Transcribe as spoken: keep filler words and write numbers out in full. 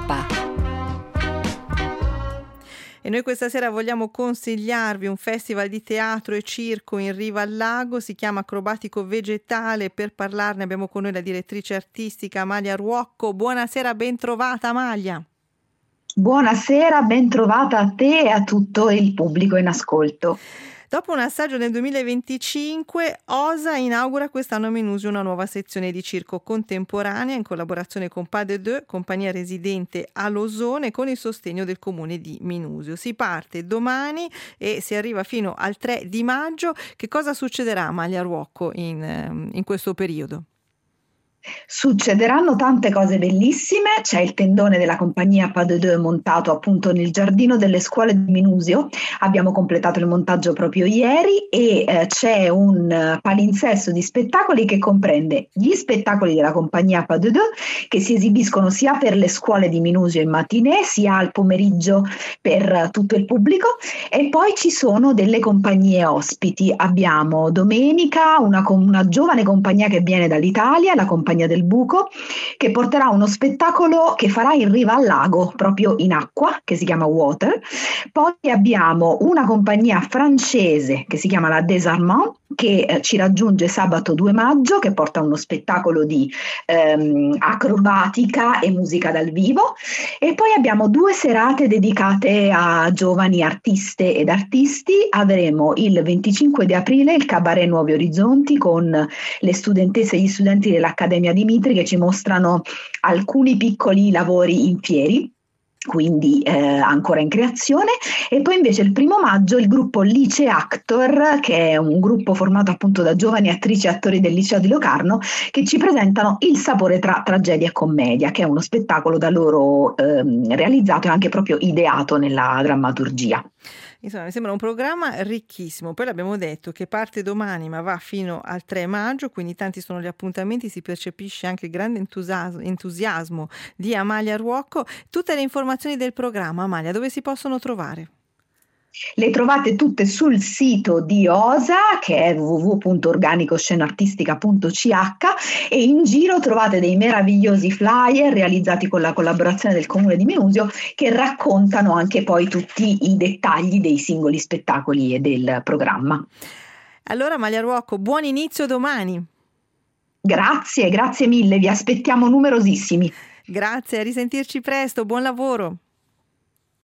E noi questa sera vogliamo consigliarvi un festival di teatro e circo in riva al lago, si chiama Acrobatico Vegetale. Per parlarne abbiamo con noi la direttrice artistica Amalia Ruocco. Buonasera, ben trovata Amalia. Buonasera, ben trovata a te e a tutto il pubblico in ascolto. Dopo un assaggio nel duemilaventicinque, OSA inaugura quest'anno a Minusio una nuova sezione di circo contemporanea in collaborazione con Pas de Deux, compagnia residente a Losone, con il sostegno del comune di Minusio. Si parte domani e si arriva fino al tre di maggio. Che cosa succederà, Amalia Ruocco, in, in questo periodo? Succederanno tante cose bellissime. C'è il tendone della compagnia Pas de Deux montato appunto nel giardino delle scuole di Minusio. Abbiamo completato il montaggio proprio ieri e eh, c'è un uh, palinsesto di spettacoli che comprende gli spettacoli della compagnia Pas de Deux, che si esibiscono sia per le scuole di Minusio in matinée sia al pomeriggio per uh, tutto il pubblico, e poi ci sono delle compagnie ospiti. Abbiamo domenica una, una giovane compagnia che viene dall'Italia, la compagnia del Buco, che porterà uno spettacolo che farà in riva al lago, proprio in acqua, che si chiama Water. Poi abbiamo una compagnia francese che si chiama La Désarmant, che eh, ci raggiunge sabato due maggio, che porta uno spettacolo di ehm, acrobatica e musica dal vivo. E poi abbiamo due serate dedicate a giovani artiste ed artisti. Avremo il venticinque di aprile il Cabaret Nuovi Orizzonti con le studentesse e gli studenti dell'Accademia Dimitri, che ci mostrano alcuni piccoli lavori in fieri, quindi eh, ancora in creazione. E poi invece il primo maggio il gruppo Lice Actor, che è un gruppo formato appunto da giovani attrici e attori del liceo di Locarno, che ci presentano Il sapore tra tragedia e commedia, che è uno spettacolo da loro ehm, realizzato e anche proprio ideato nella drammaturgia. Insomma, mi sembra un programma ricchissimo. Poi l'abbiamo detto che parte domani ma va fino al tre maggio, quindi tanti sono gli appuntamenti, si percepisce anche il grande entusiasmo, entusiasmo di Amalia Ruocco. Tutte le informazioni del programma, Amalia, dove si possono trovare? Le trovate tutte sul sito di OSA, che è w w w punto organicoscenartistica punto c h, e in giro trovate dei meravigliosi flyer realizzati con la collaborazione del comune di Minusio, che raccontano anche poi tutti i dettagli dei singoli spettacoli e del programma. Allora, Amalia Ruocco, buon inizio domani. Grazie, grazie mille, vi aspettiamo numerosissimi. Grazie, a risentirci presto, buon lavoro.